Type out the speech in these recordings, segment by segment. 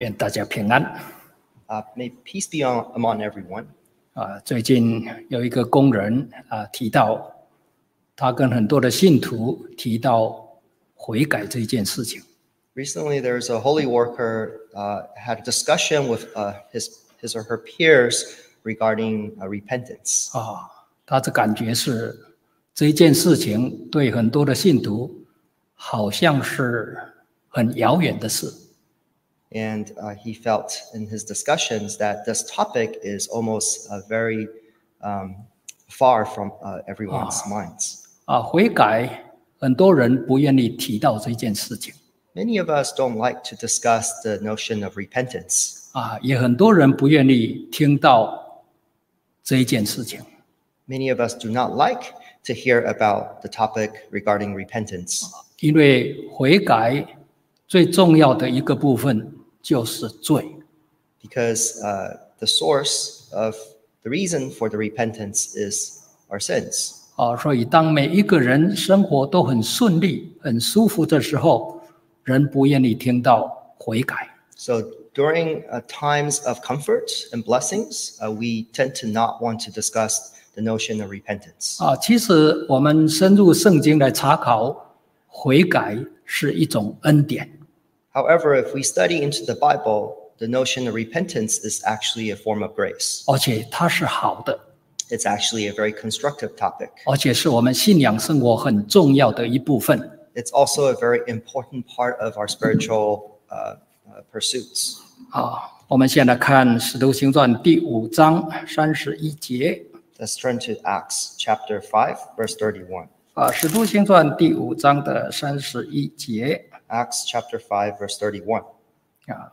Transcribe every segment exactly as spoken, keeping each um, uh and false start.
愿大家平安。 Uh, may peace be on, among everyone. 啊，最近有一个工人啊提到，他跟很多的信徒提到悔改这件事情。 Recently, there's a holy worker uh, had a discussion with uh, his his or her peers regarding uh, repentance. 啊，他的感觉是这件事情对很多的信徒好像是很遥远的事。 And uh, he felt in his discussions that this topic is almost uh, very um, far from uh, everyone's minds. 啊，悔改很多人不愿意提到这件事情。 Many of us don't like to discuss the notion of repentance. 啊，也很多人不愿意听到这一件事情。 Many of us do not like to hear about the topic regarding repentance. 因为悔改最重要的一个部分就是罪。 Because uh, the source of the reason for the repentance is our sins. 啊，所以当每一个人生活都很顺利、很舒服的时候，人不愿意听到悔改。 So during uh, times of comfort and blessings, uh, we tend to not want to discuss the notion of repentance. 啊，其实我们深入圣经来查考，悔改是一种恩典。 However, if we study into the Bible, the notion of repentance is actually a form of grace. 而且它是好的， It's actually a very constructive topic. 而且是我们信仰生活很重要的一部分。 It's also a very important part of our spiritual uh, uh, pursuits. 啊，我们现在看《使徒行传》第五章三十一节。 Let's turn to Acts chapter five, verse thirty-one. 啊，《使徒行传》第五章的三十一节。 Acts chapter five, verse thirty-one. 啊，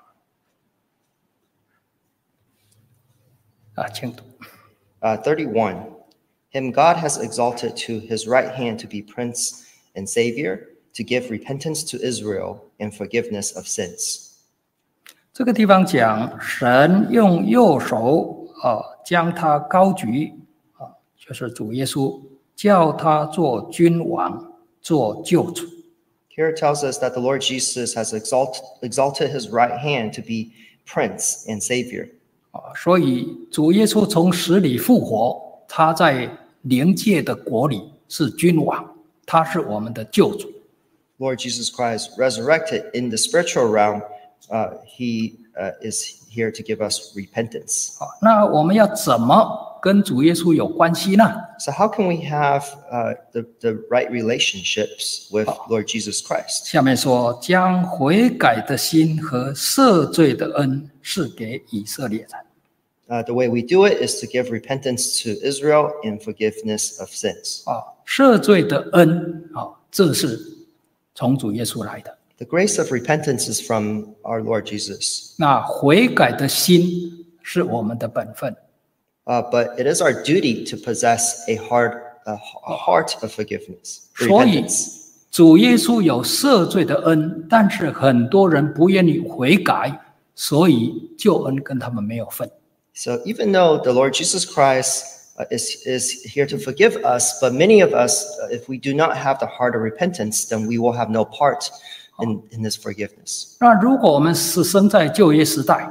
啊，请读。 Uh, thirty-one. Him God has exalted to his right hand to be Prince and Savior, to give repentance to Israel and forgiveness of sins. 这个地方讲，神用右手啊将他高举啊，就是主耶稣，叫他做君王，做救主。 Here it tells us that the Lord Jesus has exalt, exalted his right hand to be Prince and Savior. 啊，所以主耶稣从死里复活，他在灵界的国里是君王，他是我们的救主。 Lord Jesus Christ resurrected in the spiritual realm. Uh, he uh, is here to give us repentance. 好，那我们要怎么跟主耶稣有关系呢？ So how can we have uh, the, the right relationships with Lord Jesus Christ? 下面说，将悔改的心和赦罪的恩赐给以色列人。 Uh, the way we do it is to give repentance to Israel and forgiveness of sins. 啊，赦罪的恩啊，这是从主耶稣来的。 The grace of repentance is from our Lord Jesus. 那悔改的心是我们的本分。 Uh, but it is our duty to possess a heart, a heart of forgiveness, 所以 repentance. 主耶稣有赦罪的恩，但是很多人不愿意悔改，所以救恩跟他们没有份。 So even though the Lord Jesus Christ uh, is, is here to forgive us, but many of us, uh, if we do not have the heart of repentance, then we will have no part in, in this forgiveness. 那如果我们是生在旧约时代，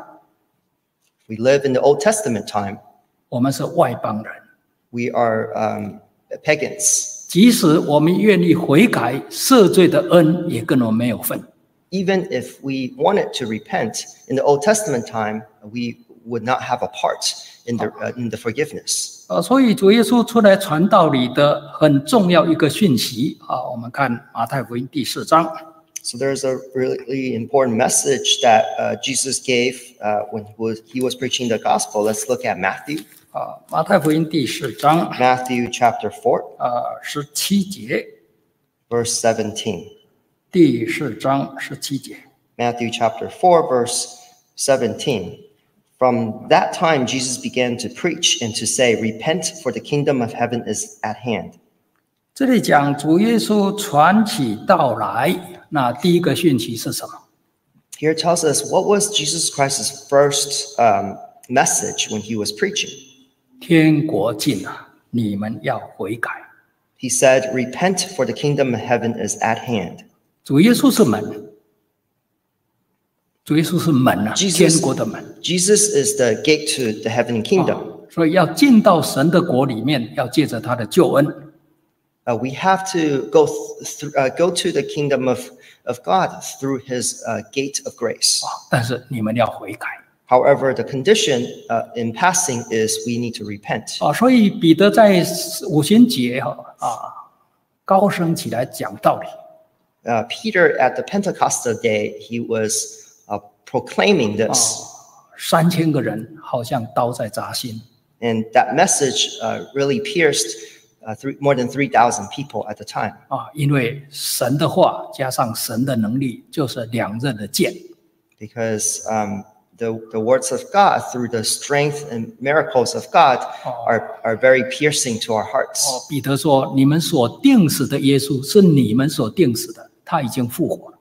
We live in the Old Testament time. 我们是外邦人， We are um, pagans. 即使我们愿意悔改，赦罪的恩也跟我们没有份。 Even if we wanted to repent in the Old Testament time, we would not have a part in the, uh, in the forgiveness. 呃，所以主耶稣出来传道里的很重要一个讯息啊，我们看马太福音第四章。 So there's a really important message that uh, Jesus gave uh, when he was, he was preaching the gospel. Let's look at Matthew. 啊，马太福音第四章， Matthew chapter four, 呃，十七节， verse seventeen. 第四章十七节。 Matthew chapter four, verse seventeen. From that time, Jesus began to preach and to say, Repent, for the kingdom of heaven is at hand. 这里讲主耶稣传起道来，那第一个讯息是什么？ Here it tells us what was Jesus Christ's first um, message when he was preaching. 天国近了，你们要悔改。 He said, Repent, for the kingdom of heaven is at hand. 主耶稣是门， 主耶稣是门啊， Jesus- 天国的门。 Jesus is the gate to the heavenly kingdom. 所以要进到神的国里面，要借着他的救恩。 Uh, we have to go th- th- uh, go to the kingdom of, of God through his uh, gate of grace. 但是你们要悔改 However, the condition uh, in passing is we need to repent. 啊！所以彼得在五旬节哈啊高声起来讲道理 Uh, Peter, at the Pentecostal day, he was uh, proclaiming 啊 this. 三千个人好像刀在扎心 And that message uh, really pierced uh, three, more than three thousand people at the time. 啊！因为神的话加上神的能力，就是两刃的剑 Because um, the, the words of God, through the strength and miracles of God, are, are very piercing to our hearts. 哦。彼得说：“你们所定死的耶稣是你们所定死的，他已经复活了。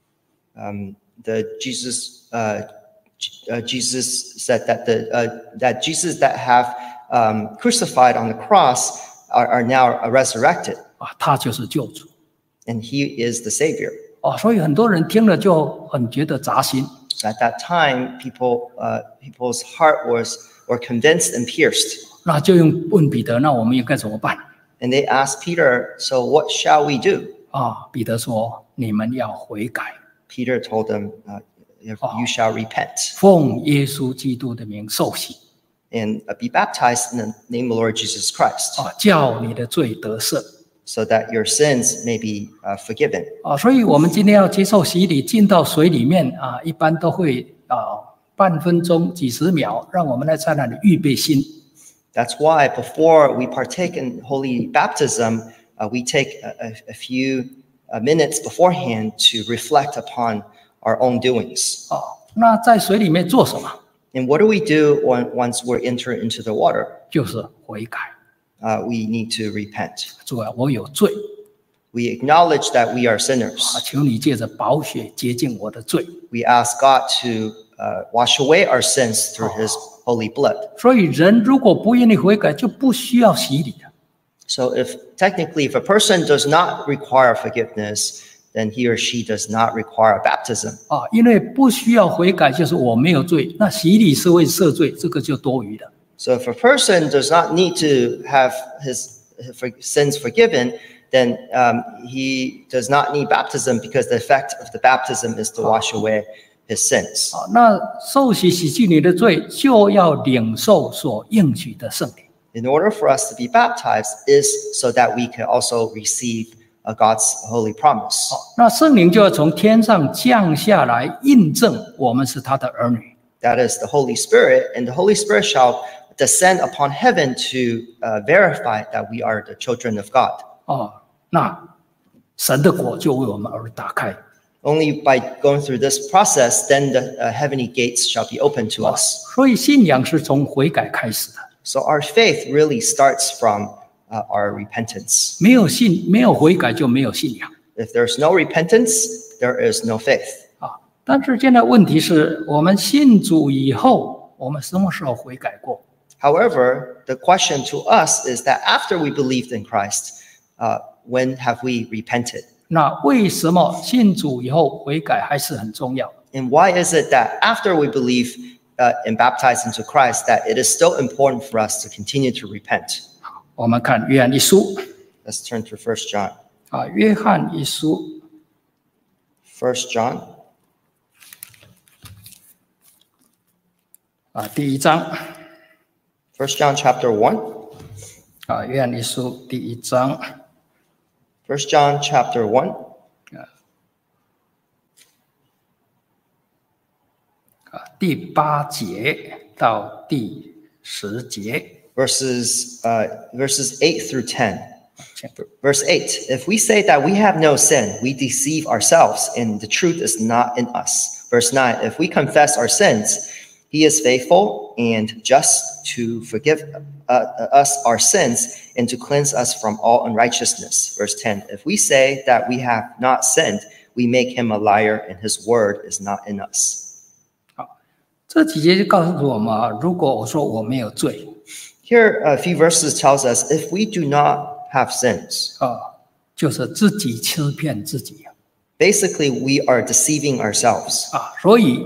Um, the Jesus, uh, J- uh, Jesus said that the uh, that Jesus that have um, crucified on the cross are, are now resurrected, 啊，他就是救主 and He is the Savior. 哦。所以很多人听了就很觉得扎心 So at that time, people uh, people's heart was were convinced and pierced, 那就用问彼得：那我们应该怎么办？ and they asked Peter, "So what shall we do?" 啊，彼得说：你们要悔改， Peter told them, uh, "If you shall repent 奉耶稣基督的名受洗 and uh, be baptized in the name of Lord Jesus Christ, 啊，叫你的罪得赦 so that your sins may be uh, forgiven." 啊。所以我们今天要接受洗礼，进到水里面啊，一般都会啊半分钟、几十秒，让我们来在那里预备心 That's why before we partake in holy baptism, uh, we take a, a, a few uh, minutes beforehand to reflect upon our own doings. 啊。那在水里面做什么？ And what do we do when, once we're entering into the water? 就是悔改。 Uh, we need to repent. 主啊，我有罪 We acknowledge that we are 啊， sinners. 求你借着宝血洁净我的罪。 We ask God to uh, wash away our sins through His holy blood. 所以人如果不愿意悔改，就不需要洗礼的。 So if technically, if a person does not require forgiveness, then he or she does not require baptism. 啊，因为不需要悔改，就是我没有罪，那洗礼是为赦罪，这个就多余的。 So if a person does not need to have his, his sins forgiven, then um, he does not need baptism because the effect of the baptism is to wash away his sins. 啊，那受洗洗去你的罪，就要领受所应许的圣灵。 In order for us to be baptized is so that we can also receive uh, God's holy promise. 那圣灵就要从天上降下来，印证我们是他的儿女。 That is the Holy Spirit, and the Holy Spirit shall descend upon heaven to uh, verify that we are the children of God. 哦，那神的国就为我们而打开。 Only by going through this process, then the uh, heavenly gates shall be open to us. 所以信仰是从悔改开始的。 So our faith really starts from uh, our repentance. 没有信，没有悔改就没有信仰 If there's no repentance, there is no faith. 啊。但是现在问题是我们信主以后，我们什么时候悔改过？ However, the question to us is that after we believed in Christ, uh, when have we repented? 那为什么信主以后悔改还是很重要？ And why is it that after we believe uh, and baptize into Christ, that it is still important for us to continue to repent? 我们看约翰一书 Let's turn to First John. 啊，约翰一书 First John, 啊，第一章 First John chapter one. 啊，约翰一书第一章 First John chapter one, 啊，第八节到第十节。 verses uh, verses eight through ten. 请 Verse eight: If we say that we have no sin, we deceive ourselves, and the truth is not in us. Verse nine: If we confess our sins, He is faithful and just to forgive uh, us our sins and to cleanse us from all unrighteousness. Verse ten: If we say that we have not sinned, we make Him a liar, and His word is not in us. 这几节就告诉我们啊，如果我说我没有罪 Here, a few verses tells us if we do not have sins, 啊，就是自己欺骗自己 basically we are deceiving ourselves. 啊。所以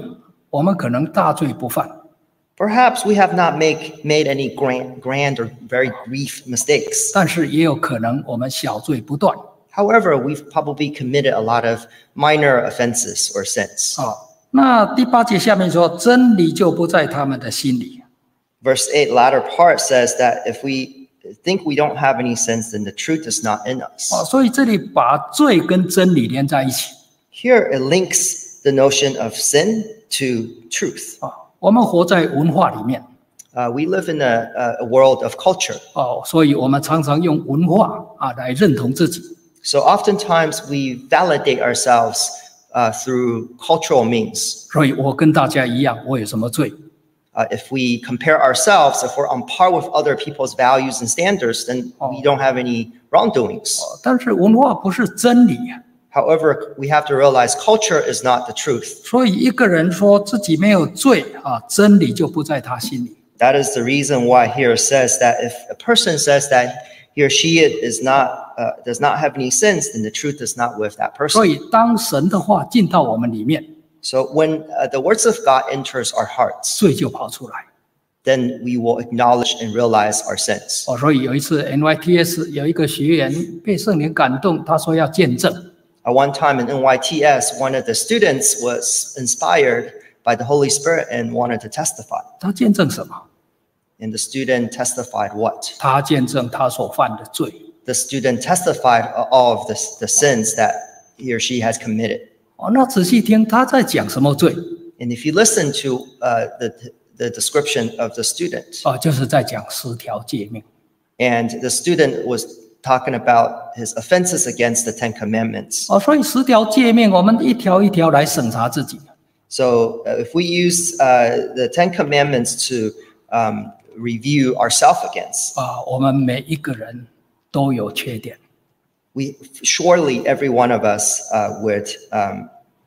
我们可能大罪不犯， Perhaps we have not make, made any grand, grand or very grief mistakes. 但是也有可能我们小罪不断 However, we've probably committed a lot of minor offenses or sins. 啊。那第八节下面说，真理就不在他们的心里。 Verse eight, latter part says that if we think we don't have any sins, then the truth is not in us. 啊，所以这里把罪跟真理连在一起 Here it links the notion of sin to truth. 啊。我们活在文化里面 Uh, we live in a, a world of culture. 哦，所以我们常常用文化啊来认同自己 So oftentimes we validate ourselves uh, through cultural means. 所以我跟大家一样，我有什么罪？ Uh, if we compare ourselves, if we're on par with other people's values and standards, then we don't have any wrongdoings. 但是文化不是真理啊。 However, we have to realize culture is not the truth. 所以一个人说自己没有罪啊，真理就不在他心里。 That is the reason why here it says that if a person says that he or she is not uh, does not have any sins, then the truth is not with that 所 person. 以当神的话进到我们里面， So when uh, the words of God enters our hearts, 罪就跑出来。 then we will acknowledge and realize our sins. 哦，所以有一次 N Y T S 有一个学员被圣灵感动，他说要见证。 At one time in N Y T S, one of the students was inspired by the Holy Spirit and wanted to testify. 他见证什么？ And the student testified what? 他见证他所犯的罪。 The student testified all of the, the sins that he or she has committed. 哦，那仔细听他在讲什么罪？ And if you listen to uh, the, the description of the student, 哦，就是在讲十条诫命。 and the student was talking about his offenses against the Ten Commandments. 哦，所以十条诫命，我们一条一条来审查自己。 So uh, if we use uh, the Ten Commandments to um, review ourselves against, 啊，我们每一个人都有缺点。 we surely every one of us uh, would um,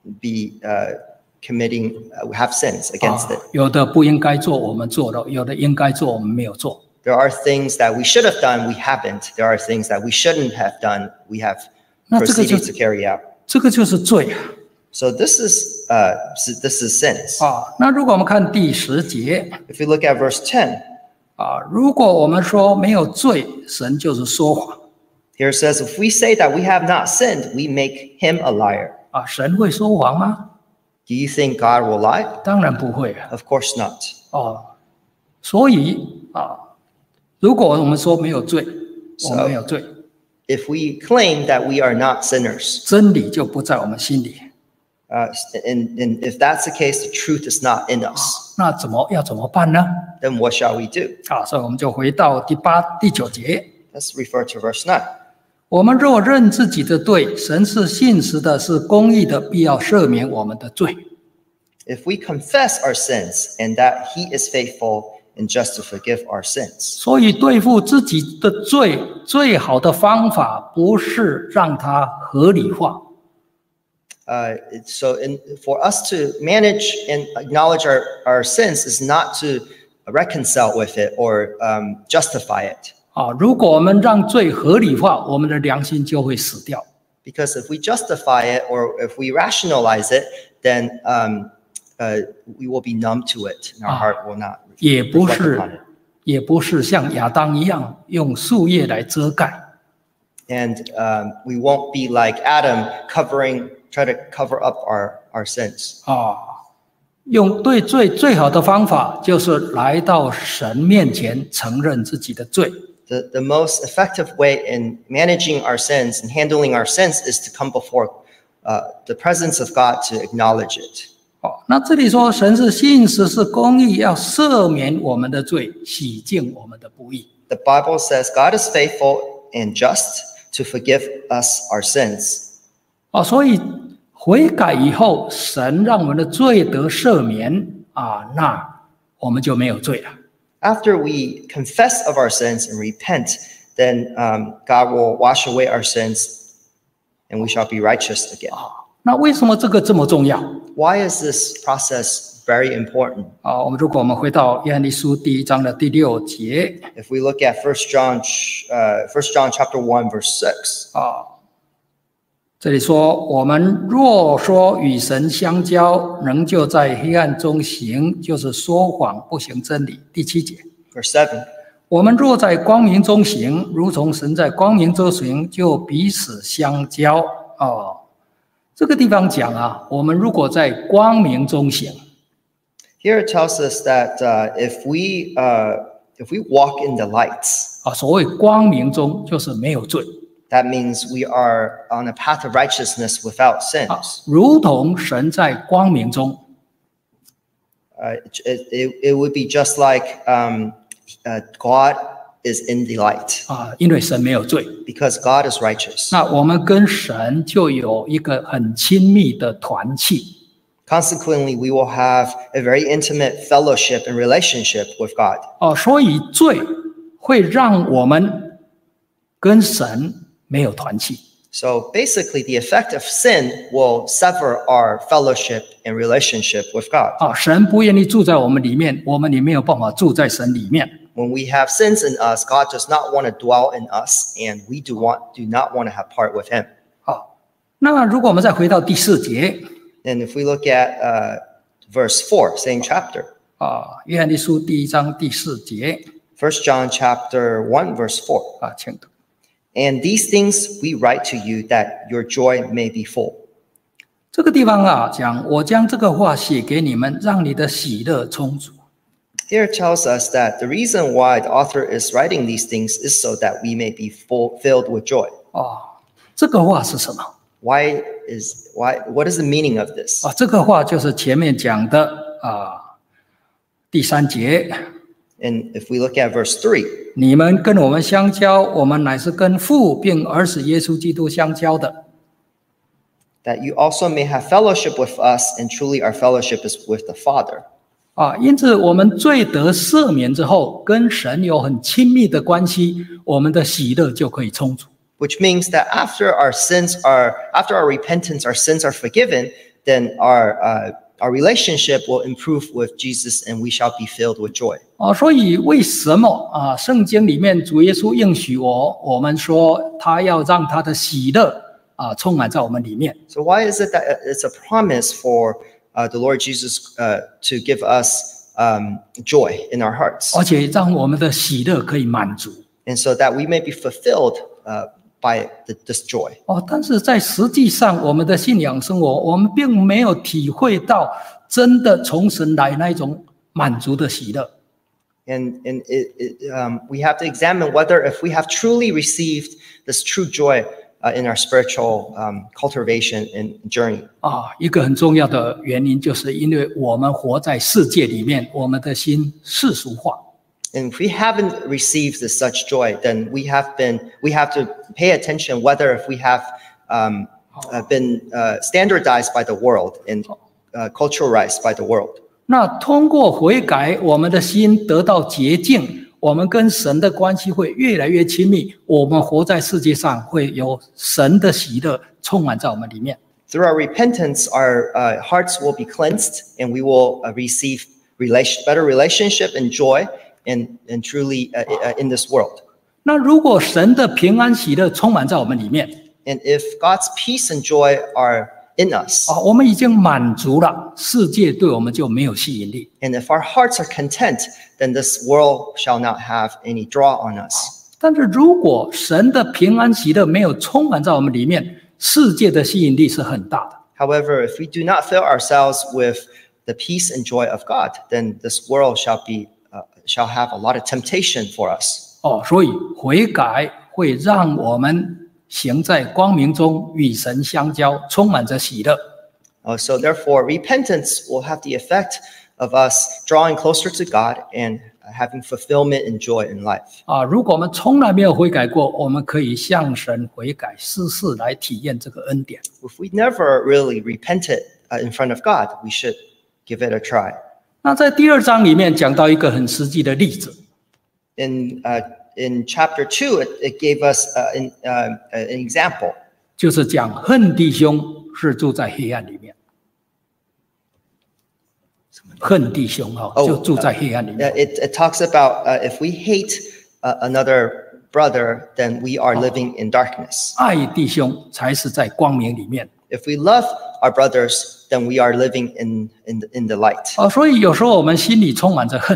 be uh, committing, uh, have sins 啊 against it. 有的不应该做，我们做了；有的应该做，我们没有做。 There are things that we should have done, we haven't. There are things that we shouldn't have done, we have 那这个就 proceeded to carry out. 这个就是罪啊！ So this is uh, s- this is sins. 啊，那如果我们看第十节 If you look at verse ten, 啊，如果我们说没有罪，神就是说谎 here it says, if we say that we have not sinned, we make him a liar. 啊，神会说谎吗？ Do you think God will lie? 当然不会啊。 Of course not. 哦，所以啊，如果我们说没有罪，我们没有罪， If we claim that we are not sinners, 真理就不在我们心里。 uh, and, and if that's the case, the truth is not in us, 那怎么要怎么办呢？ then what shall we do? 啊，所以我们就回到第八、第九节。 Let's refer to verse nine. 我们若认自己的罪，神是信实的，是公义的，必要赦免我们的罪。 If we confess our sins and that he is faithful and just to forgive our sins. 所以对付自己的罪，最好的方法不是让它合理化， Uh, it- so in, for us to manage and acknowledge our, our sins is not to reconcile with it or um, justify it. 啊，如果我们让罪合理化，我们的良心就会死掉。 Because if we justify it or if we rationalize it, then um, uh, we will be numb to it and our heart will not 也不 reflect 是 upon it. 也不是像亚当一样用树叶来遮盖 And um, we won't be like Adam covering, try to cover up our, our sins. 啊。用对罪最好的方法就是来到神面前承认自己的罪 The, the most effective way in managing our sins and handling our sins is to come before uh, the presence of God to acknowledge it. 哦，那这里说神是信实是公义，要赦免我们的罪，洗净我们的不义。 The Bible says God is faithful and just to forgive us our sins. 哦，所以悔改以后，神让我们的罪得赦免啊，那我们就没有罪了。 After we confess of our sins and repent, then um, God will wash away our sins and we shall be righteous again. 那为什么这个这么重要？ Why is this process very important? 啊，我们如果我们回到约翰一书第一章的第六节 If we look at First John, ch- uh, First John chapter one, verse six, 啊， 这里说，我们若说与神相交，仍旧在黑暗中行，就是说谎，不行真理。第七节 Verse seven. 我们若在光明中行，如同神在光明中行，就彼此相交。哦，这个地方讲啊，我们如果在光明中行， Here it tells us that uh, if we uh, if we walk in the lights, 啊，所谓光明中就是没有罪 that means we are on a path of righteousness without 啊 sins.， 如同神在光明中 Uh, it, it, it would be just like um, uh, God is in the light 啊，因为神没有罪， because God is righteous. 那我们跟神就有一个很亲密的团契。 Consequently, we will have a very intimate fellowship and relationship with God. 哦，所以罪会让我们跟神没有团契。 So basically, the effect of sin will sever our fellowship and relationship with God. 啊，神不愿意住在我们里面，我们也没有办法住在神里面。 When we have sins in us, God does not want to dwell in us, and we do want do not want to have part with Him. 好，那如果我们再回到第四节 And if we look at uh, verse four, same chapter, 啊，约翰一书第一章第四节 First John chapter one, verse four. 啊，请读。 And these things we write to you that your joy may be full. 这个地方啊，讲我将这个话写给你们，让你的喜乐充足。 Here it tells us that the reason why the author is writing these things is so that we may be full, filled with joy. 哦，这个话是什么？ Why is why? What is the meaning of this? 啊，这个话就是前面讲的啊，第三节， And if we look at verse three, 你们跟我们相交，我们乃是跟父并儿子耶稣基督相交的。 that you also may have fellowship with us, and truly our fellowship is with the Father. 啊，因此我们罪得赦免之后，跟神有很亲密的关系，我们的喜乐就可以充足。 Which means that after our sins are, after our repentance, our sins are forgiven, then our uh, our relationship will improve with Jesus, and we shall be filled with joy. 啊，所以为什么啊？圣经里面主耶稣应许我，我们说他要让他的喜乐啊充满在我们里面。 So why is it that it's a promise for uh, the Lord Jesus uh, to give us um, joy in our hearts, 而且让我们的喜乐可以满足 and so that we may be fulfilled uh, by the, this joy? 哦，但是在实际上，我们的信仰生活，我们并没有体会到真的从神来那一种满足的喜乐。 And and it, it, um, we have to examine whether if we have truly received this true joy uh, in our spiritual um, cultivation and journey. 啊，一个很重要的原因，就是因为我们活在世界里面，我们的心世俗化。 And if we haven't received this such joy, then we have been we have to pay attention whether if we have um, uh, been uh, standardized by the world and uh, culturalized by the world. 那通过悔改，我们的心得到洁净，我们跟神的关系会越来越亲密。我们活在世界上，会有神的喜乐充满在我们里面。 Through our repentance, our uh, hearts will be cleansed, and we will uh, receive relation, better relationship and joy, and and truly uh, uh, in this world. 那如果神的平安喜乐充满在我们里面， And if God's peace and joy are in us, 啊，我们已经满足了，世界对我们就没有吸引力。 and if our hearts are content, then this world shall not have any draw on us. 但是如果神的平安喜乐没有充满在我们里面，世界的吸引力是很大的。 However, if we do not fill ourselves with the peace and joy of God, then this world shall be uh, shall have a lot of temptation for us. 哦，所以悔改会让我们行在光明中，与神相交，充满着喜乐。 Uh, so therefore, repentance will have the effect of us drawing closer to God and having fulfillment and joy in life. 啊，如果我们从来没有悔改过，我们可以向神悔改，试试来体验这个恩典。 If we never really repented uh, in front of God, we should give it a try. 那在第二章里面讲到一个很实际的例子， In uh, in chapter two, it, it gave us uh, an, uh, an example. 就是讲恨弟兄是住在黑暗里面。恨弟兄哈、哦，就住在黑暗里 Uh, 面。 it, it talks about uh, if we hate uh, another brother, then we are living in darkness. 爱弟兄才是在光明里面。 If we love our brothers, then we are living in, in, the, in the light. 哦，所以有时候我们心里充满着恨，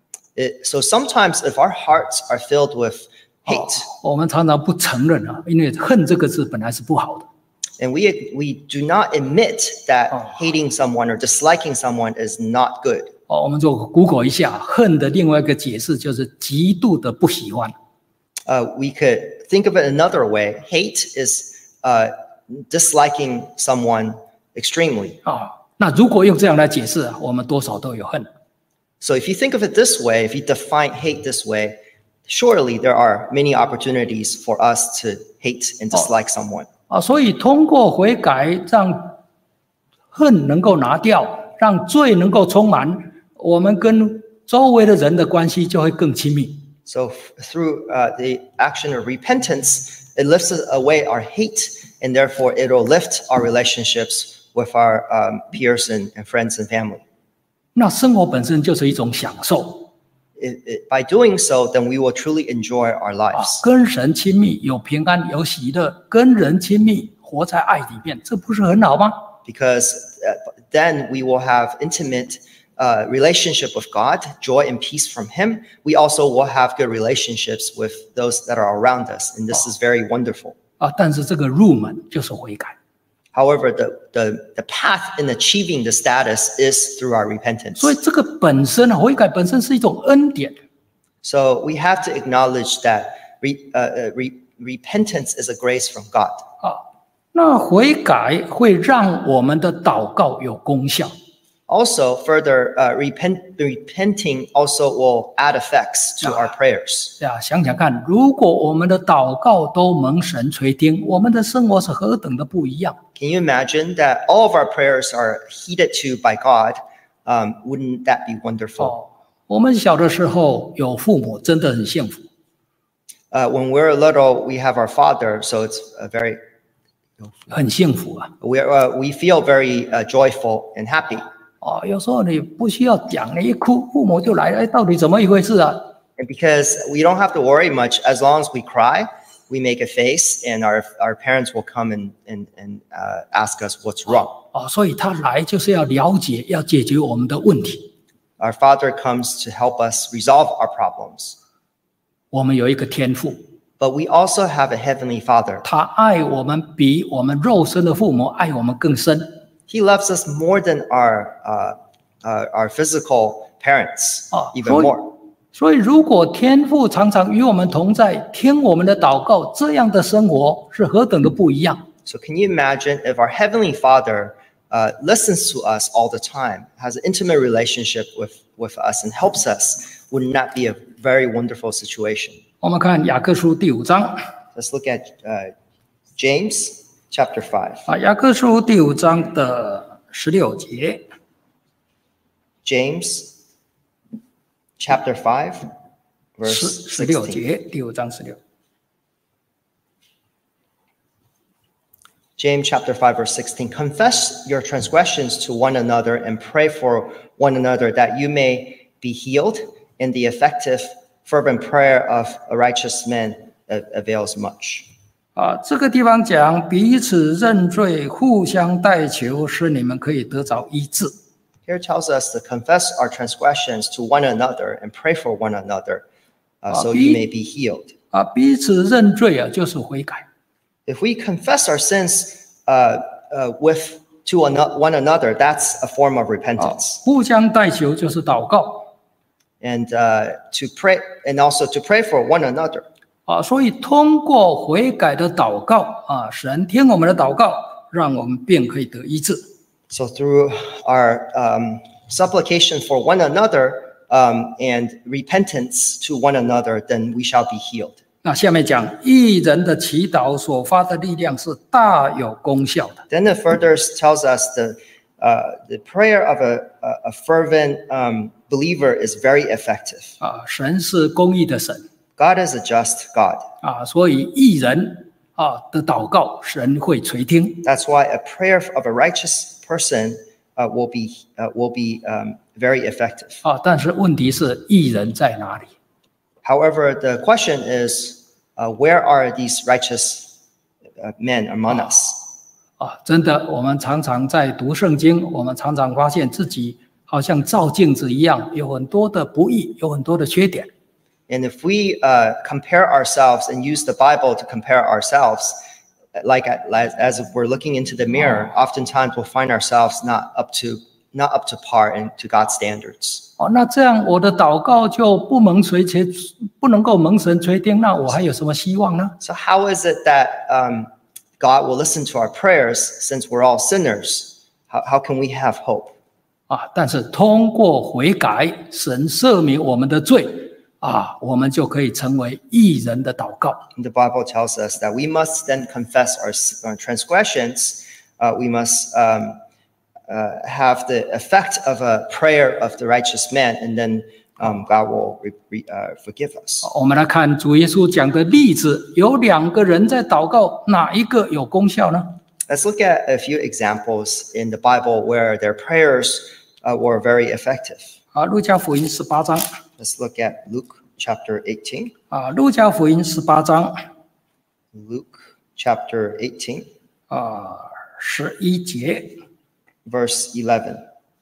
It, so sometimes if our hearts are filled with 哦 hate, 我们常常不承认啊，因为恨这个字本来是不好的。 and we, we do not admit that Oh. hating someone or disliking someone is not good. 哦，我们就 Google 一下，恨的另外一个解释就是极度的不喜欢。 Uh, we could think of it another way. Hate is uh, disliking someone extremely. 啊，那如果用这样来解释啊，我们多少都有恨。 So if you think of it this way, if you define hate this way, surely there are many opportunities for us to hate and dislike someone. 啊，所以通过悔改，让恨能够拿掉，让罪能够充满，我们跟周围的人的关系就会更亲密。 So f- through uh, the action of repentance, it lifts away our hate, and therefore it will lift our relationships with our um, peers and, and friends and family. 那生活本身就是一种享受 It, it, by doing so, then we will truly enjoy our 啊 lives.， 跟神亲密，有平安，有喜乐，跟人亲密，活在爱里面，这不是很好吗？ Because uh, then we will have intimate uh, relationship with God, joy and peace from Him. We also will have good relationships with those that are around us, and this is very wonderful. 啊，但是这个入门就是悔改。 However, the, the, the path in achieving the status is through our repentance. 所以这个本身啊，悔改本身是一种恩典 So we have to acknowledge that re, uh, uh, re, repentance is a grace from God. 啊。那悔改会让我们的祷告有功效 Also, further, uh, repent, repenting also will add effects to our prayers. 呀。想想看，如果我们的祷告都蒙神垂听，我们的生活是何等的不一样 Can you imagine that all of our prayers are heeded to by God? Um, wouldn't that be wonderful? 哦。我们小的时候有父母，真的很幸福 Uh, when we're little, we have our father, so it's a very 很幸福啊。 we uh, we feel very uh, joyful and happy. 哦，有时候你不需要讲，你一哭，父母就来了，哎，到底怎么一回事啊？ And because we don't have to worry much, as long as we cry, we make a face, and our our parents will come and and and uh, ask us what's wrong. 哦，所以他来就是要了解，要解决我们的问题。 Our Father comes to help us resolve our problems. 我们有一个天父， But we also have a heavenly Father. 他爱我们比我们肉身的父母爱我们更深。 He loves us more than our uh, uh, our physical parents, 啊， even 所以 more. 所以如果天父常常与我们同在，听我们的祷告，这样的生活是何等的不一样。 So can you imagine if our heavenly Father uh, listens to us all the time, has an intimate relationship with, with us, and helps us? Wouldn't that be a very wonderful situation? 我们看雅各书第五章 Let's look at uh, James chapter five. 啊，雅各书第五章的十六节 James chapter five, 十 verse 十六 sixteen. 节，第五章十六。 James chapter five, verse sixteen. Confess your transgressions to one another and pray for one another that you may be healed, and the effective, fervent prayer of a righteous man avails much. 啊，这个地方讲彼此认罪，互相代求，使你们可以得着医治。 Here it tells us to confess our transgressions to one another and pray for one another, uh, so you may be healed. 啊，彼此认罪啊，就是悔改。 If we confess our sins uh, uh, with to one one another, that's a form of 啊 repentance. 互相代求就是祷告 And uh, to pray, and also to pray for one another. 啊，所以通过悔改的祷告啊，神听我们的祷告，让我们便可以得医治。 So through our um, supplication for one another um, and repentance to one another, then we shall be healed. 那下面讲义人的祈祷所发的力量是大有功效的 Then it further tells us the uh, the prayer of a, a, a fervent um, believer is very effective. 啊，神是公义的神 God is a just God. 啊，所以义人啊的祷告，神会垂听。 That's why a prayer of a righteous person uh, will be uh, will be um, very effective. 啊，但是问题是义人在哪里？ However, the question is, uh, where are these righteous uh, men among us? 啊，真的，我们常常在读圣经，我们常常发现自己好像照镜子一样，有很多的不义，有很多的缺点。 And if we uh, compare ourselves and use the Bible to compare ourselves, like as, as if we're looking into the mirror, oftentimes we'll find ourselves not up to not up to par and to God's standards. 哦，那这样我的祷告就不蒙垂垂，不能够蒙神垂听，那我还有什么希望呢？ So how is it that um, God will listen to our prayers since we're all sinners? How, how can we have hope? 啊，但是通过悔改，神赦免我们的罪，啊，我们就可以成为义人的祷告。 And the Bible tells us that we must then confess our, our transgressions. Uh, we must um, uh, have the effect of a prayer of the righteous man, and then um, God will re, re, uh, forgive us. 我们来看主耶稣讲的例子，有两个人在祷告，哪一个有功效呢？ Let's look at a few examples in the Bible where their prayers uh, were very effective. 啊，路加福音十八章。 Let's look at Luke chapter eighteen. 啊，路加福音十八章 Luke chapter eighteen, 啊十一节， verse eleven.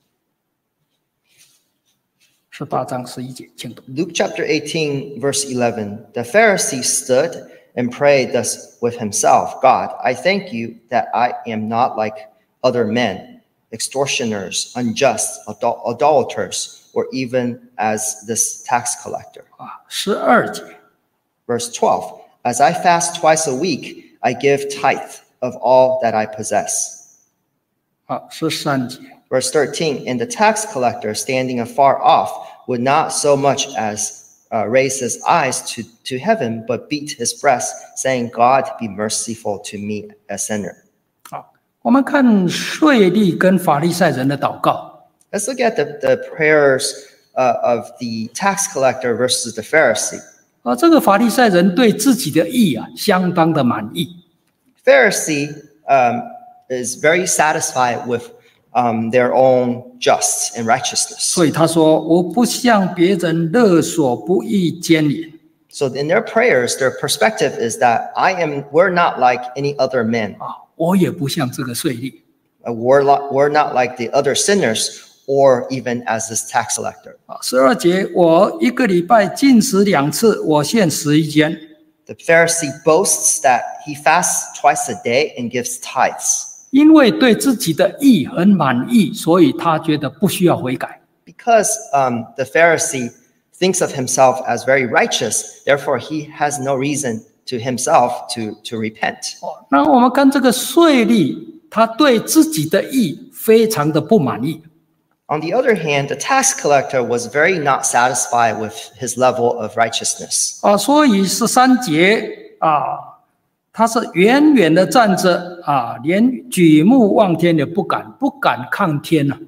十八章十一节，请读。 Luke chapter eighteen, verse eleven. The Pharisee stood and prayed thus with himself, God, I thank you that I am not like other men, extortioners, unjust, idol- idolaters, or even as this tax collector. 啊，十二节， Verse twelve. As I fast twice a week, I give tithe of all that I possess. 啊，十三节， Verse thirteen. And the tax collector, standing afar off, would not so much as uh, raise his eyes to, to heaven, but beat his breast, saying, God, be merciful to me, a sinner. 好，我们看税吏跟法利赛人的祷告。 Let's look at the, the prayers uh, of the tax collector versus the Pharisee. 啊，这个法利赛人对自己的义啊，相当的满意。 Pharisee um, is very satisfied with um, their own just and righteousness. 所以他说：“我不向别人勒索不义奸淫。 So in their prayers, their perspective is that I am, we're not like any other men. ” 啊，我也不像这个税吏。 Uh, We're, lo- we're not like the other sinners or even as this tax collector. 啊，十二节，我一个礼拜进食两次，我献十一间。 The Pharisee boasts that he fasts twice a day and gives tithes 因为对自己的义很满意，所以他觉得不需要悔改。 because um, the Pharisee thinks of himself as very righteous. Therefore, he has no reason to himself to, to repent. 哦，那我们看这个税吏，他对自己的义非常的不满意。 On the other hand, the tax collector was very not satisfied with his level of righteousness. 啊，所以十三节啊，他是远远的站着啊，连举目望天也不敢，不敢看天了。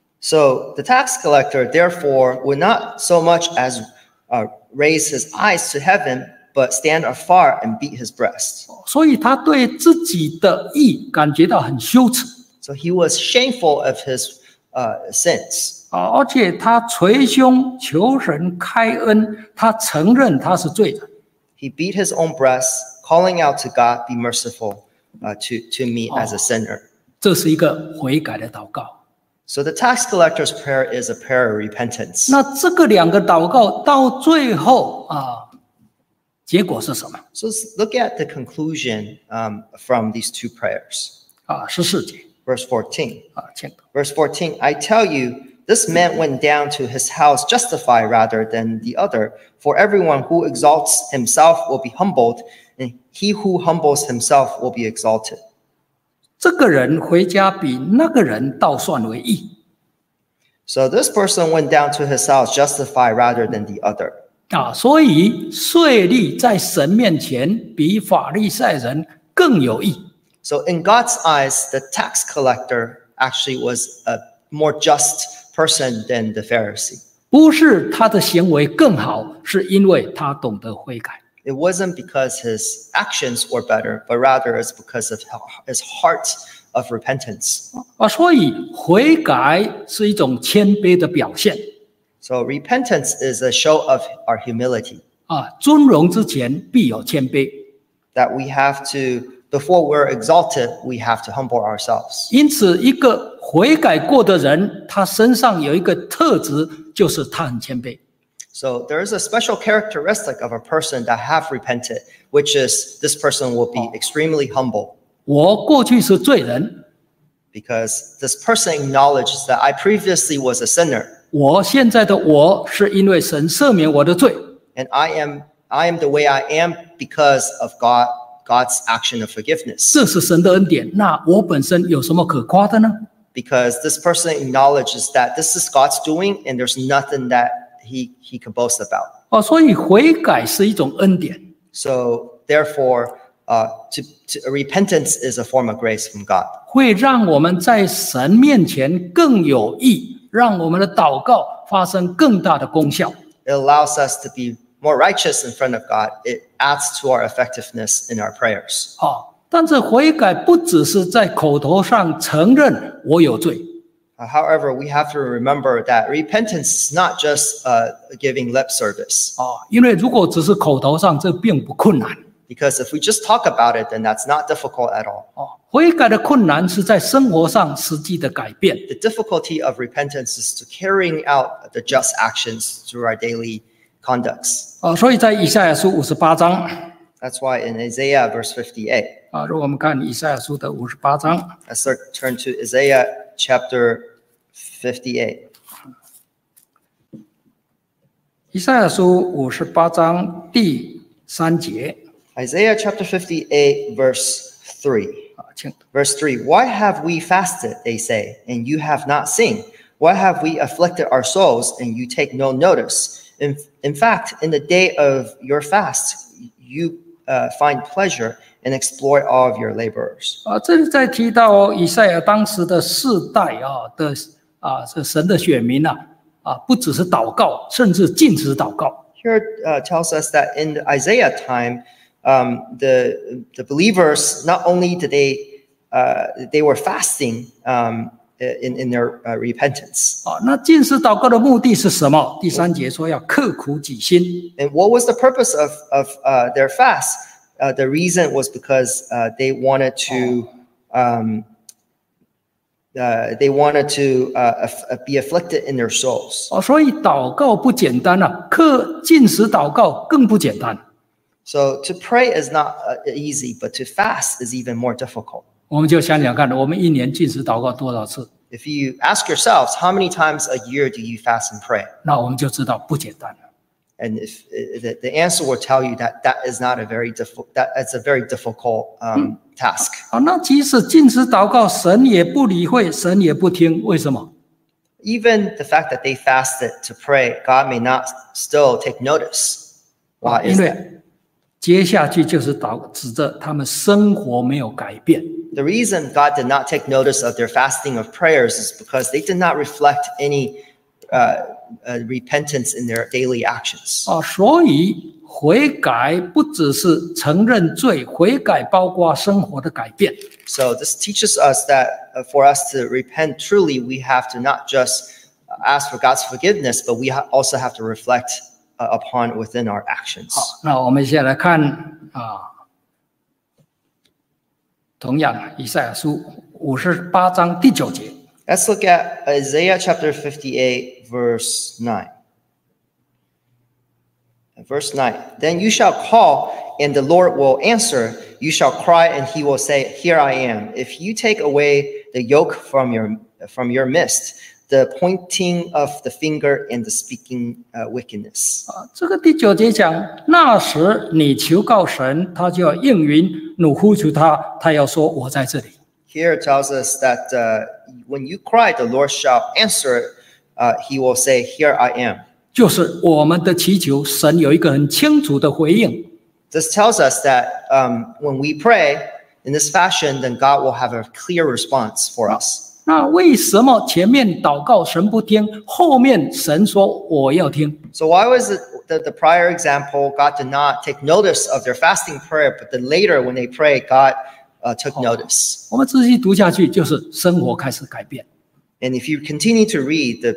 So the tax collector, therefore, would not so much as uh, raise his eyes to heaven, but stand afar and beat his breast. 所以他对自己的义感觉到很羞耻 So he was shameful of his uh, sins. 啊，而且他捶胸求神开恩，他承认他是罪人。 He beat his own breast, calling out to God, be merciful uh, to, to me as a sinner. 这是一个悔改的祷告。 So the tax collector's prayer is a prayer of repentance. 那这个两个祷告到最后啊，结果是什么？ So let's look at the conclusion um, from these two prayers. 啊，十四节 Verse fourteen. 啊，请读。 Verse fourteen, I tell you, this man went down to his house justified rather than the other. For everyone who exalts himself will be humbled, and he who humbles himself will be exalted. 这个人回家比那个人倒算为义 So this person went down to his house justified rather than the other. 啊，所以税吏在神面前比法利赛人更有义 So in God's eyes, the tax collector actually was a more just person than the Pharisee. 不是他的行为更好，是因为他懂得悔改。 It wasn't because his actions were better, but rather it's because of his heart of repentance. 啊，所以悔改是一种谦卑的表现 So repentance is a show of our humility. 啊，尊荣之前必有谦卑。 that we have to, before we're exalted, we have to humble ourselves. 因此，一个悔改过的人，他身上有一个特质，就是他很谦卑。 So there is a special characteristic of a person that have repented, which is this person will be extremely humble. 我过去是罪人， Because this person acknowledges that I previously was a sinner, 我现在的我是因为神赦免我的罪。 and I am I am the way I am because of God God's action of forgiveness. 这是神的恩典。那我本身有什么可夸的呢？ Because this person acknowledges that this is God's doing, and there's nothing that he he can boast about. 哦，所以悔改是一种恩典。 So therefore, uh, to, to repentance is a form of grace from God. 会让我们在神面前更有益，让我们的祷告发生更大的功效。 It allows us to be more righteous in front of God. It adds to our effectiveness in our prayers. 好，但是悔改不只是在口头上承认我有罪， Uh, however, we have to remember that repentance is not just uh, giving lip service. 啊，因为如果只是口头上，这并不困难。 Because if we just talk about it, then that's not difficult at all. 哦，悔改的困难是在生活上实际的改变。 The difficulty of repentance is to carrying out the just actions through our daily conducts. 哦，所以在以赛亚书五十八章 That's why in Isaiah verse fifty-eight, 啊，如果我们看以赛亚书的五十八章， let's start, turn to Isaiah chapter fifty-eight. 以赛亚书五十八章第三节 Isaiah chapter fifty-eight verse three. 啊，请 Verse three, why have we fasted, they say, and you have not seen? Why have we afflicted our souls, and you take no notice? In, in fact, in the day of your fast, you uh, find pleasure and exploit all of your laborers. 啊，这里在提到以赛亚当时的世代啊的啊，这神的选民啊啊，不只是祷告，甚至禁止祷告。 Here uh, tells us that in the Isaiah time, um, the, the believers, not only did they, uh, they were fasting um, in, in their uh, repentance. 啊，那禁食祷告的目的是什么？第三节说要刻苦己心。 And what was the purpose of, of uh, their fast? Uh, the reason was because uh, they wanted to um, uh, they wanted to uh, aff- be afflicted in their souls. 哦，所以祷告不简单啊，刻禁食祷告更不简单。 So to pray is not uh, easy, but to fast is even more difficult. 我们就想想看，我们一年禁食祷告多少次？ If you ask yourselves, how many times a year do you fast and pray? 那我们就知道不简单了。 And if uh, the, the answer will tell you that that is not a very difficult, that it's a very difficult um, task. 啊，那即使禁食祷告，神也不理会，神也不听，为什么？ Even the fact that they fasted to pray, God may not still take notice. 啊， Why 因 is that? 为接下去就是导指着他们生活没有改变。 The reason God did not take notice of their fasting of prayers is because they did not reflect any uh, uh, repentance in their daily actions. 啊，所以悔改不只是承认罪，悔改包括生活的改变。 So this teaches us that uh, for us to repent truly, we have to not just ask for God's forgiveness, but we ha- also have to reflect uh, upon within our actions. 好，那我们先来看啊，同样以赛亚书五十八章第九节。 Let's look at Isaiah chapter fifty-eight, verse nine. Verse nine. Then you shall call, and the Lord will answer. You shall cry, and he will say, Here I am. If you take away the yoke from your from your midst, the pointing of the finger and the speaking uh, wickedness. 啊，这个第九节讲，那时你求告神，他就要应允；你呼求他，他要说我在这里。 Here it tells us that uh, when you cry, the Lord shall answer. Uh, he will say, Here I am. 就是我们的祈求，神有一个很清楚的回应。 This tells us that um, when we pray in this fashion, then God will have a clear response for us. 那为什么前面祷告神不听，后面神说我要听？ So why was it the, the prior example, God did not take notice of their fasting prayer, but then later when they pray, God uh, took notice? 我们仔细读下去，就是生活开始改变。 And if you continue to read, the, the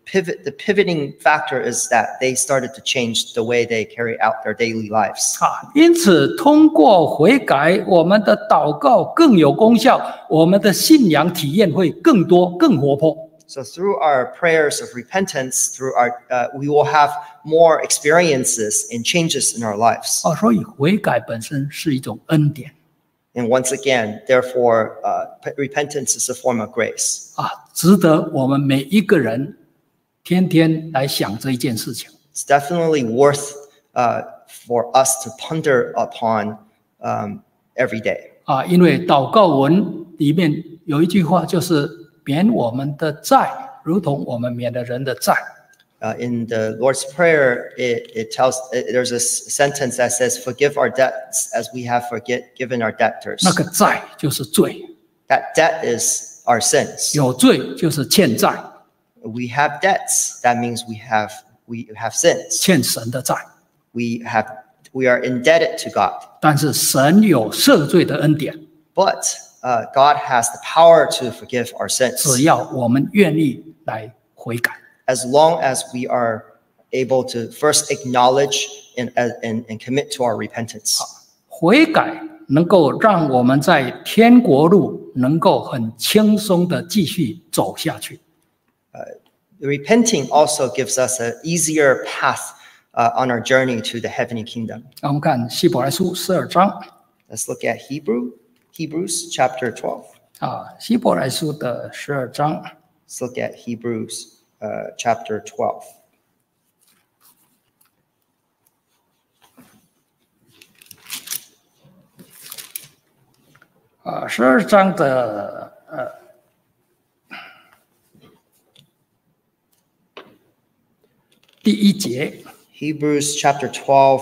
pivot, the pivoting factor is that they started to change the way they carry out their daily lives. 啊，因此通过悔改，我们的祷告更有功效，我们的信仰体验会更多、更活泼。 So through our prayers of repentance, through our, uh, we will have more experiences and changes in our lives. 啊，所以悔改本身是一种恩典 And once again, therefore, uh, repentance is a form of grace. 啊，值得我们每一个人天天来想这一件事情。 It's definitely worth uh, for us to ponder upon um, every day. 啊，因为祷告文里面有一句话，就是免我们的债，如同我们免了人的债。 Uh, in the Lord's Prayer, it, it tells it, there's a sentence that says, "Forgive our debts as we have forget given our debtors." 那个债就是罪， That debt is our sins. 有罪就是欠债， We have debts. That means we have we have sins. 欠神的债。 We have we are indebted to God. 但是神有赦罪的恩典， But uh, God has the power to forgive our sins 只要我们愿意来悔改。 as long as we are able to first acknowledge and and, and commit to our repentance. 悔改能够让我们在天国路能够很轻松的继续走下去。 Repenting also gives us an easier path uh, on our journey to the heavenly kingdom. 让我们看希伯来书十二章 Let's look at Hebrew, Hebrews chapter twelve. 啊，希伯来书的十二章 Let's look at Hebrews uh, chapter twelve. 啊，十二章的呃第一节。 Hebrews chapter twelve,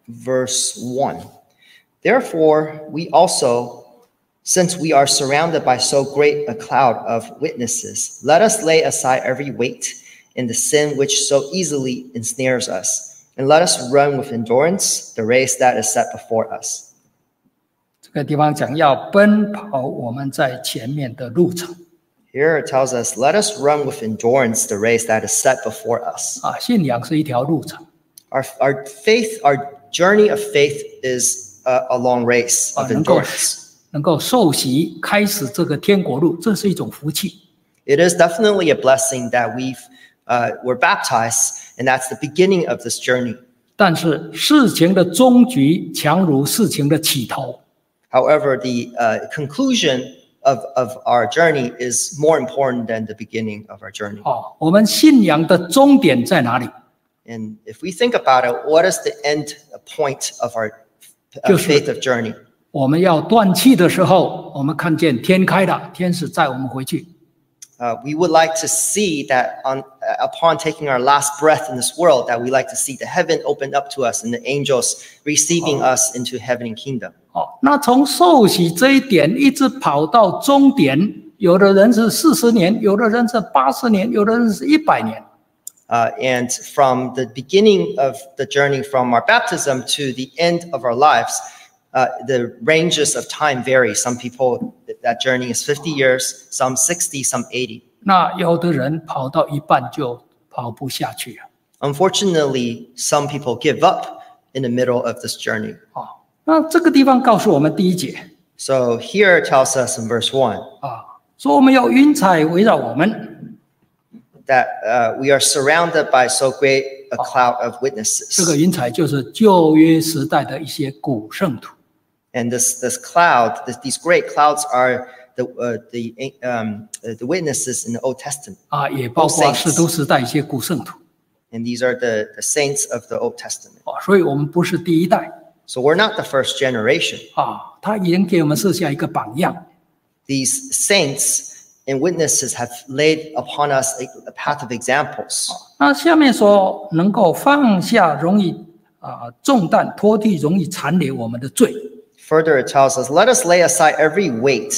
verse one. Therefore, we also, since we are surrounded by so great a cloud of witnesses, let us lay aside every weight and the sin which so easily ensnares us, and let us run with endurance the race that is set before us. 这个地方讲要奔跑我们在前面的路程 Here it tells us, let us run with endurance the race that is set before us. 啊，信仰是一条路程 Our, our faith, our journey of faith is a, a long race 啊， of 能够 endurance. 能够受洗开始这个天国路，这是一种福气 It is definitely a blessing that we've uh, were baptized, and that's the beginning of this journey. 但是事情的终局强如事情的起头 However, the uh, conclusion of, of our journey is more important than the beginning of our journey. 啊，我们信仰的终点在哪里？ And if we think about it, what is the end point of our uh, 就是 faith of journey? 我们要断气的时候，我们看见天开了，天使载我们回去。 Uh, we would like to see that on, uh, upon taking our last breath in this world, that we like to see the heaven opened up to us and the angels receiving us into heavenly kingdom. 哦，那从受洗这一点一直跑到终点，有的人是四十年，有的人是八十年，有的人是一百年。 Uh, and from the beginning of the journey from our baptism to the end of our lives, uh, the ranges of time vary. Some people, that journey is fifty years, some sixty, some eighty. 那有的人跑到一半就跑不下去了。 Unfortunately, some people give up in the middle of this journey. 哦，那这个地方告诉我们第一节 So here it tells us in verse one 啊，说我们有云彩围绕我们， that uh, we are surrounded by so great a cloud of 这个 witnesses. 云彩就是旧约时代的一些古圣徒。 And this, this cloud, this, these great clouds are the, uh, the, um, uh, the witnesses in the Old Testament. 啊，也包括使徒时代一些古圣徒 And these are the, the saints of the Old Testament. 啊，所以我们不是第一代 So we're not the first generation. 啊，他已经给我们设下一个榜样 These saints and witnesses have laid upon us a, a path of examples. 那下面说能够放下容易啊重担，脱去容易缠累我们的罪 Further, it tells us, let us lay aside every weight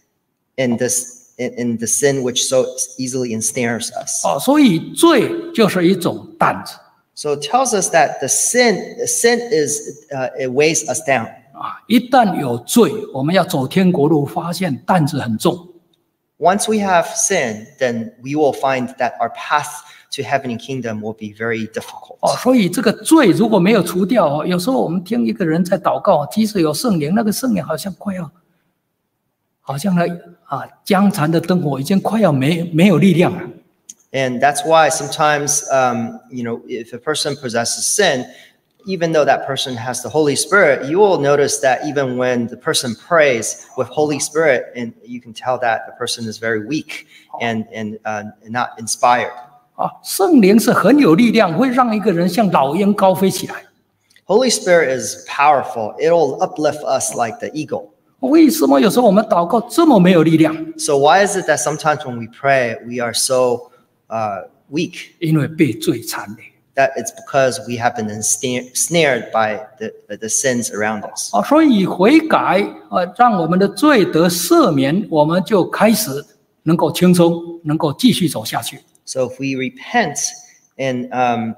in this in, in the sin which so easily ensnares us. 啊，所以罪就是一种担子 So it tells us that the sin, the sin is uh, it weighs us down. 啊，一旦有罪，我们要走天国路，发现担子很重 Once we have sin, then we will find that our path to heavenly kingdom will be very difficult. 哦，所以这个罪如果没有除掉哦，有时候我们听一个人在祷告，即使有圣灵，那个圣灵好像快要，好像那啊江残的灯火已经快要没没有力量了。 And that's why sometimes, um, you know, if a person possesses sin, even though that person has the Holy Spirit, you will notice that even when the person prays with Holy Spirit, and you can tell that the person is very weak and and uh, not inspired. 啊，圣灵是很有力量，会让一个人像老鹰高飞起来。 Holy Spirit is powerful. It'll uplift us like the eagle. 为什么有时候我们祷告这么没有力量？ So why is it that sometimes when we pray, we are so uh, weak? 因为被罪缠累。 That it's because we have been ensnared, snared by the, the sins around us. 啊，所以悔改啊，让我们的罪得赦免，我们就开始能够轻松，能够继续走下去。 So if we repent, and um,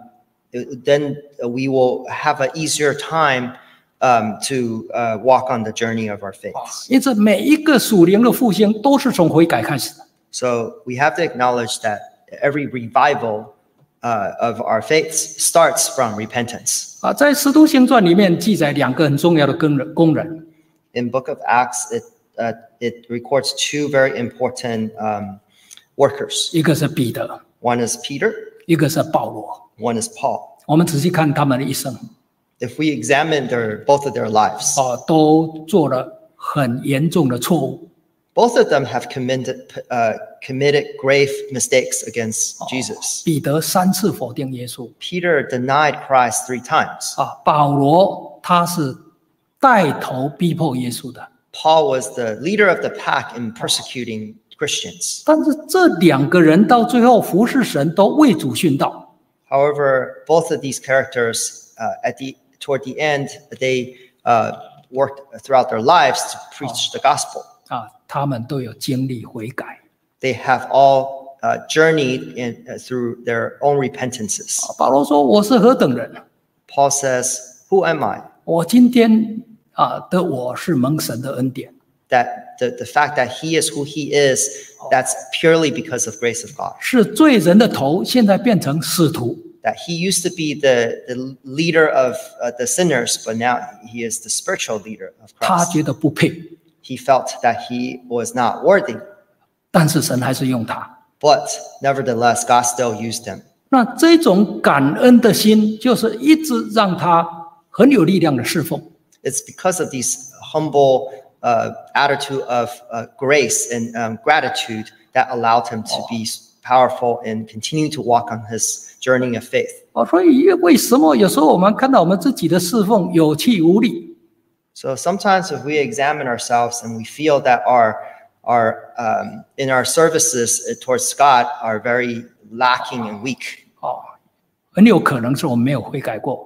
then we will have an easier time um, to uh, walk on the journey of our faith. 因此，每一个属灵的复兴都是从悔改开始的。 So we have to acknowledge that every revival uh, of our faiths starts from repentance. 啊，在《使徒行传》里面记载两个很重要的工人工人。 In Book of Acts, it uh, it records two very important um, workers. 一个是彼得， One is Peter, 一个是保罗。 one is Paul. 我们仔细看他们的一生， If we examine their both of their lives, 哦，都做了很严重的错误。 both of them have committed uh, committed grave mistakes against Jesus. 彼得三次否定耶稣， Peter denied Christ three times. 啊，保罗他是带头逼迫耶稣的。 Paul was the leader of the pack in persecuting Christians. 但是这两个人到最后服侍神，都为主殉道。 However, both of these characters, uh, at the toward the end, they uh, worked throughout their lives to preach the gospel. 啊，他们都有经历悔改。 They have all uh, journeyed in, uh, through their own repentances. 保罗说：“我是何等人？ Paul says, "Who am I?" 我今天啊的我是蒙神的恩典。 That the, the fact that he is who he is, that's purely because of grace of God. 是罪人的头，现在变成使徒。 That he used to be the, the leader of uh, the sinners, but now he is the spiritual leader of 他 Christ. 觉得不配， He felt that he was not worthy, 但是神还是用他。 but nevertheless, God still used him. 那这种感恩的心，就是一直让他很有力量的侍奉。 It's because of these humble uh, attitude of uh, grace and um, gratitude that allowed him to be powerful and continue to walk on his journey of faith. 哦，所以为什么有时候我们看到我们自己的侍奉有气无力？ So sometimes if we examine ourselves and we feel that our our um, in our services towards God are very lacking and weak, 哦，很有可能是我们没有悔改过。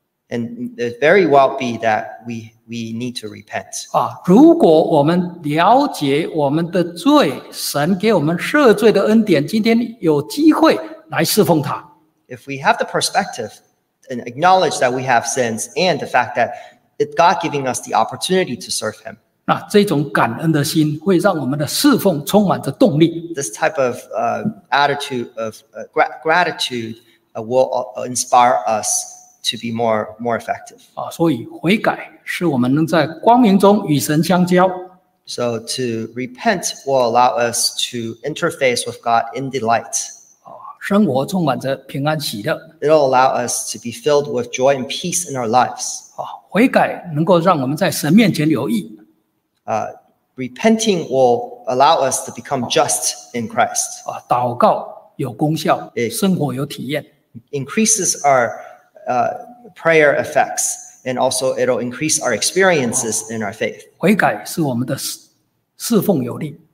and it very well be that we we need to repent. 啊，如果我们了解我们的罪，神给我们赦罪的恩典，今天有机会来侍奉他。 If we have the perspective and acknowledge that we have sins and the fact that it's God giving us the opportunity to serve him, 那这种感恩的心，会让我们的侍奉充满着动力。 this type of uh, attitude of uh, gra- gratitude uh, will uh, inspire us to be more more effective. 啊，所以悔改是我们能在光明中与神相交。 So to repent will allow us to interface with God in delight. 啊，生活充满着平安喜乐。 It'll allow us to be filled with joy and peace in our lives. 啊，悔改能够让我们在神面前有益。 Uh, repenting will allow us to become just in Christ. 啊，祷告有功效， 对生活有体验。 Increases our uh, prayer effects, and also it'll increase our experiences in our faith. 悔改是我们的侍侍奉有力。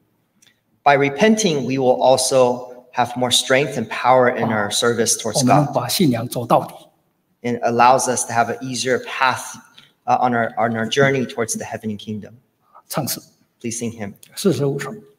By repenting, we will also have more strength and power in our service 我 towards 们能 God, 把信仰走到底。 and allows us to have an easier path uh, on our on our journey towards the heavenly kingdom. 唱诗 Please sing hymn. 四十五首。